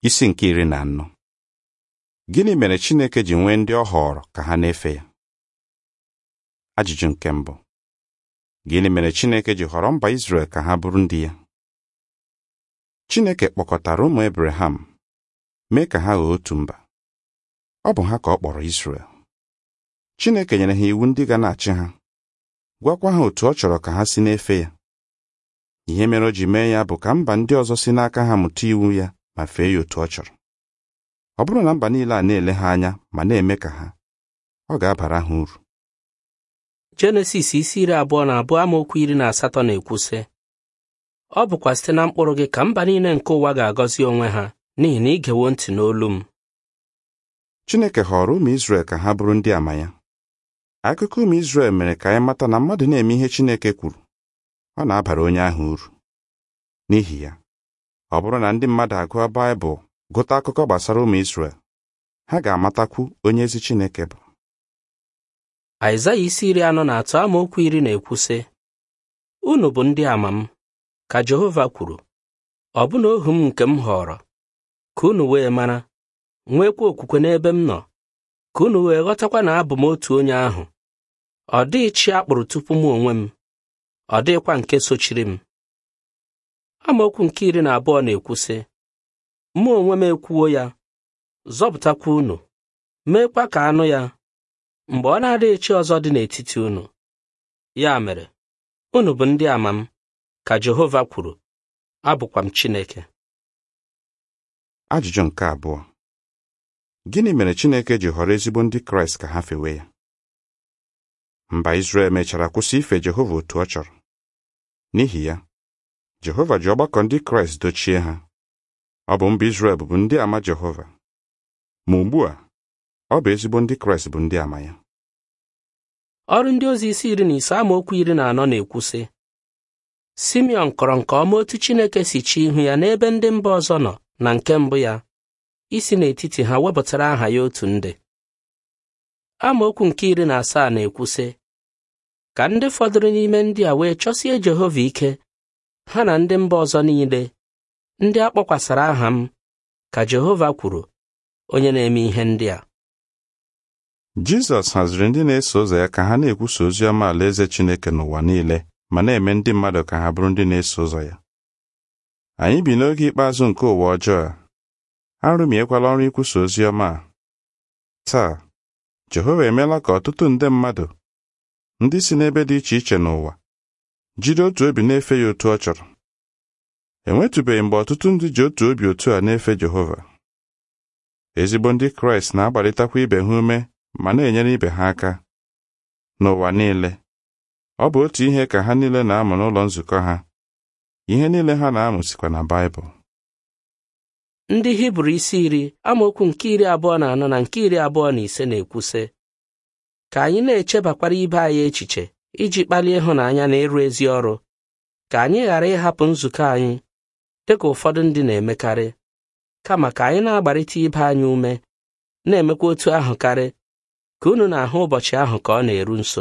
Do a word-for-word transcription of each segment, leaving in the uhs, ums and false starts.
Isi nke iri na anọ. Gịnị mere Chineke ji nwee ndị ọ họrọ ka ha na-efe ya? Ajụjụ nke mbụ. Gịnị mere Chineke ji họrọ mba Izrel ka ha bụrụ ndị ya? Chineke kpọkọtara ụmụ Abraham, mee ka ha ghọọ otu mba. Ọ bụ ha ka ọ kpọrọ Izrel. Chineke nyere ha iwu ndị ga na-achị ha, gwakwa ha otu ọ chọrọ ka ha si na-efe ya. Ihe mere o ji mee ya bụ ka mba ndị ọzọ si n'aka ha mụta iwu ya ma fee ya otu ọ chọrọ. Ọ bụrụ na mba niile a na-ele ha anya ma na-eme ka ha, ọ ga-abara ha uru. Jenesis isi iri abụọ na abụọ amaokwu iri na asatọ na-ekwu sị, ọ bụkwa site na mkpụrụ gị ka mba niile nke ụwa ga-agọzi onwe ha n'ihi na ị gewo ntị n'olu m. Chineke họrọ ụmụ Izrel ka ha bụrụ ndị ama ya. Akụkọ ụmụ Izrel mere ka anyị mata na mmadụ na-eme ihe Chineke kwuru, ọ na-abara onye ahụ uru. N'ihi ya, ọ bụrụ na ndị mmadụ agụọ Baịbụl gụta akụkọ gbasara ụmụ Izrel, ha ga-amatakwu onye ezi Chineke bụ. Aịzaya isi iri anọ na atọ amaokwu iri na-ekwu sị, unu bụ ndị ama m, ka Jehova kwuru, ọ bụ na ohu m nke m họrọ, ka unu wee mara, nwekwa okwukwe n'ebe m nọ, ka unu wee ghọtakwa na abụ m otu onye ahụ. Ọ dịghị chi akpụrụ tupu mụ onwe m, ọ dịghịkwa nke sochiri m. Amaokwu nke iri na abụọ na-ekwu sị, mụ onwe m ekwuo ya, zọpụtakwa unu, meekwa ka anụ ya, mgbe ọ na-adịghị chi ọzọ dị n'etiti unu. Ya mere, unu bụ ndị ama m, ka Jehova kwuru, abụkwa m Chineke. Ajụjụ nke abụọ. Gịnị mere Chineke ji họrọ ezigbo ndị Kraịst ka ha fewe ya? Mba Izrel mechara kwụsị ife Jehova otu ọ chọrọ. N'ihi ya, Jehova ji ọgbakọ ndị Kraịst dochie ha. Ọ bụ mba Izrel bụ ndị ama Jehova. Ma ugbu a, ọ bụ ezigbo ndị Kraịst bụ ndị ama ya. Ọrụ ndị ozi isi iri na ise amaokwu iri na anọ na-ekwu sị, Simeon kọrọ nke ọma otu Chineke si chi ihu ya n'ebe ndị mba ọzọ nọ na nke mbụ ya, isi n'etiti ha wepụtara aha ya otu ndị. Amaokwu nke iri na asaa na-ekwu sị, ka ndị fọdụrụ n'ime ndị a wee chọsie Jehova ike, ha na ndị mba ọzọ niile, ndị a kpọkwasara aha m, ka Jehova kwuru, onye na-eme ihe ndị a. Jizọs haziri ndị na-eso ụzọ ya ka ha na-ekwusa ozi ọma alaeze Chineke n'ụwa niile ma na-eme ndị mmadụ ka ha bụrụ ndị na-eso ụzọ ya. Anyị bi n'oge ikpeazụ nke ụwa ọjọọ a. Arụmiekwala ọrụ ikwusa ozi ọma a. Taa, Jehova emeela ka ọtụtụ nde mmadụ, ndị si n'ebe dị iche iche n'ụwa, jiri otu obi na-efe ya otu ọ chọrọ. Enwetụbeghị mgbe ọtụtụ ndị ji otu obi otu a na-efe Jehova. Ezigbo ndị Kraịst na-agbalịtakwa ibe ha ume ma na-enyere ibe ha aka. N'ụwa niile, ọ bụ otu ihe ka ha niile na-amụ n'ụlọ nzukọ ha. Ihe niile ha na-amụ sikwa na Baịbụl. Ndị Hibru isi iri amaokwu nke iri abụọ na anọ na nke iri abụọ na ise na-ekwu sị, ka anyị na-echebakwara ibe anyị echiche iji kpalie ịhụnanya na ịrụ ezi ọrụ, ka anyị ghara ịhapụ nzukọ anyị dịka ụfọdụ ndị na-emekarị, kama ka anyị na-agbarịta ibe anyị ume, na-emekwa otu ahụ karị, ka unu na-ahụ ụbọchị ahụ ka ọ na-eru nso.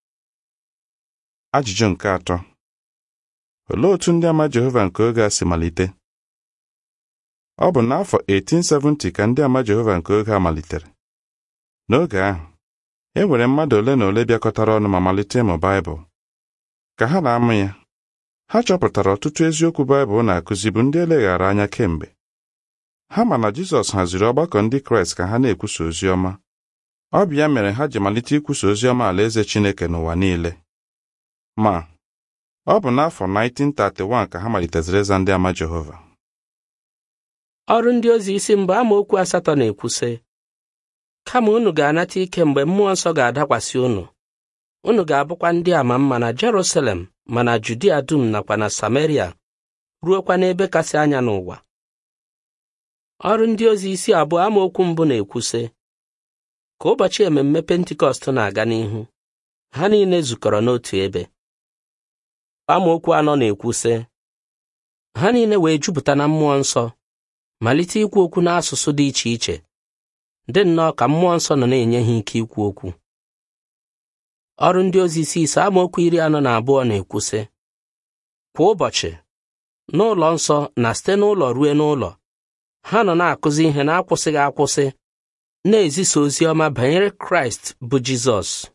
Ajụjụ nke atọ. Olee otu ndị ama Jehova nke oge a si malite? Ọ bụ n'afọ eighteen seventy ka ndị ama Jehova nke oge a malitere. N'oge ahụ, e nwere mmadụ ole na ole bịakọtara ọnụ ma malite ịmụ Baịbụl. Ka ha na-amụ ya, ha chọpụtara ọtụtụ eziokwu Baịbụl na-akụzi bụ ndị eleghara anya kemgbe. Ha ma na Jizọs haziri ọgbakọ ndị Kraịst ka ha na-ekwusa ozi ọma. Ọ bụ ya mere ha ji malite ikwusa ozi ọma alaeze Chineke n'ụwa niile. Ma, ọ bụ n'afọ nineteen thirty-one ka ha maliteziri ịza ndị ama Jehova. Ọrụ ndị ozi isi mbụ amaokwu asatọ na-ekwu sị, kama unu ga-anata ike mgbe mmụọ nsọ ga-adakwasị unu. Unu ga-abụkwa ndị ama mma na Jerusalem ma na Judia dum nakwa na Samaria, ruokwa n'ebe kasị anya n'ụwa. Ọrụ ndị ozi isi abụọ amaokwu mbụ na-ekwu sị, ka ụbọchị ememme Pentikọst na-aga n'ihu, ha niile zukọrọ n'otu ebe. Amaokwu anọ na-ekwu sị, ha niile wee jupụta na mmụọ nsọ, malite ikwu okwu n'asụsụ dị iche iche, dị nnọọ ka mmụọ nsọ nọ na-enye ha ike ikwu okwu. Ọrụ ndị ozi isi ise amaokwu iri anọ na abụọ na-ekwu sị, kwa ụbọchị, n'ụlọ nsọ na site n'ụlọ ruo n'ụlọ, ha nọ na-akụzi ihe na-akwụsịghị akwụsị na-ezisa ozi ọma banyere Kraịst bụ Jizọs.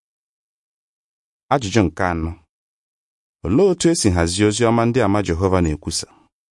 Ajụjụ nke anọ: olee otu esi hazie ozi ọma ndị ama Jehova na-ekwusa?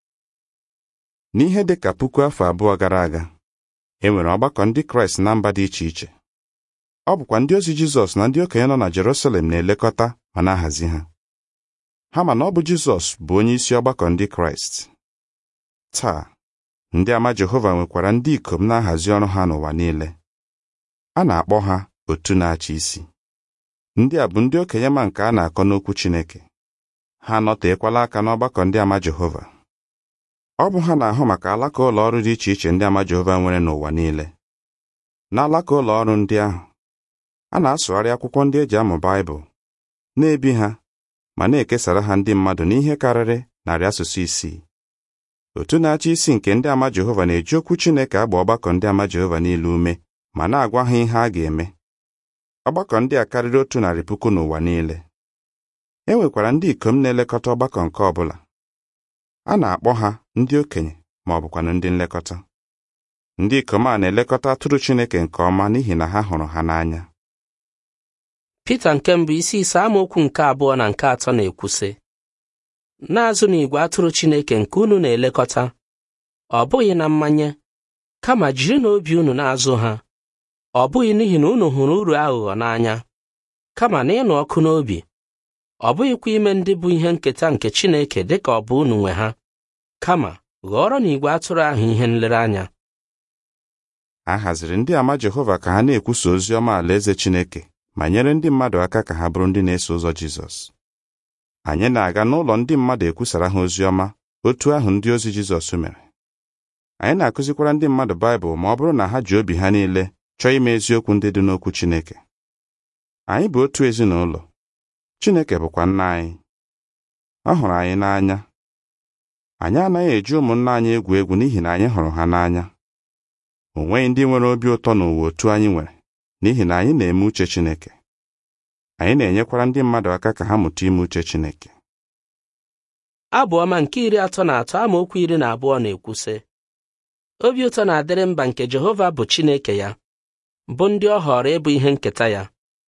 N'ihe dị ka puku afọ abụọ gara aga, e nwere ọgbakọ ndị Kraịst na mba dị iche iche. Ọ bụkwa ndị ozi Jizọs na ndị okenye nọ na Jerusalem na-elekọta ma na-ahazi ha. Ha ma na ọ bụ Jizọs bụ onye isi ọgbakọ ndị Kraịst. Taa, ndị ama Jehova nwekwara ndị ikom na-ahazi ọrụ ha n'ụwa niile. A na-akpọ ha otu na-achị isi. Ndị a bụ ndị okenye ma nke a na-akọ n'okwu Chineke. Ha anọteekwala aka n'ọgbakọ ndị ama Jehova. Ọ bụ ha na-ahụ maka alaka ụlọ ọrụ dị iche iche ndị ama Jehova nwere n'ụwa niile. N'alaka ụlọ ọrụ ndị ahụ, a na-asụgharị akwụkwọ ndị e ji amụ Baịbụl, na-ebi ha ma na-ekesara ha ndị mmadụ n'ihe karịrị narị asụsụ isii. Otu na-achị isi nke ndị ama Jehova na-eji okwu Chineke agba ọgbakọ ndị ama Jehova niile ume ma na-agwa ha ihe a ga-eme. Ọgbakọ ndị a karịrị otu narị puku n'ụwa niile. E nwekwara ndị ikom na-elekọta ọgbakọ nke ọbụla. A na-akpọ ha ndị okenye ma ọ bụkwanụ ndị nlekọta. Ndị ikom a na-elekọta atụrụ Chineke nke ọma n'ihi na ha hụrụ ha n'anya. Pita nke mbụ isi ise amaokwu nke abụọ na nke atọ na-ekwu sị: na-azụ n'igwe atụrụ Chineke nke unu na-elekọta, ọ bụghị na mmanye, kama jiri n'obi unu na-azụ ha, ọ bụghị n'ihi na unu hụrụ uru aghụghọ n'anya, kama na ịnụ ọkụ n'obi, ọ bụghịkwa ime ndị bụ ihe nketa nke Chineke dịka ọ bụ unu nwe ha, kama ghọọrọ n'igwe atụrụ ahụ ihe nlereanya. A haziri ndị ama Jehova ka ha na-ekwusa ozi ọma alaeze Chineke ma nyere ndị mmadụ aka ka ha bụrụ ndị na-eso ụzọ Jizọs. Anyị na-aga n'ụlọ ndị mmadụ ekwusara ha ozi ọma otu ahụ ndị ozi Jizọs mere. Anyị na-akụzikwara ndị mmadụ Baịbụl ma ọ bụrụ na ha ji obi ha niile chọọ ime eziokwu ndị dị n'okwu Chineke. Anyị bụ otu ezinụlọ. Chineke bụkwa nna anyị. Ọ hụrụ anyị n'anya. Anyị anaghị eji ụmụnna anyị egwu egwu n'ihi na anyị hụrụ ha n'anya. O nweghị ndị nwere obi ụtọ n'ụwa otu anyị nwere n'ihi na anyị na-eme uche Chineke. Anyị na-enyekwara ndị mmadụ aka ka ha mụta ime uche Chineke. Abụ ọma nke iri atọ na atọ amaokwu iri na abụọ na-ekwu sị: obi ụtọ na-adịrị mba nke Jehova bụ Chineke ya, bụ ndị ọ họrọ ịbụ ihe nketa ya.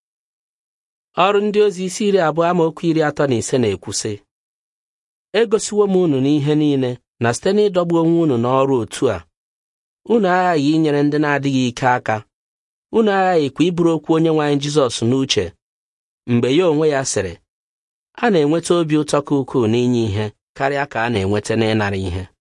Ọrụ ndị ozi isi iri abụọ amaokwu iri atọ na ise na-ekwu sị: egosiwo m unu n'ihe niile na site n'ịdọgbu onwe unu n'ọrụ otu a, unu aghaghị inyere ndị na-adịghị ike aka, unu aghaghịkwa iburu okwu Onyenwe anyị Jizọs n'uche, mgbe ya onwe ya sịrị: a na-enweta obi ụtọ ka ukwuu n'inye ihe karịa ka a na-enweta n'ịnara ihe.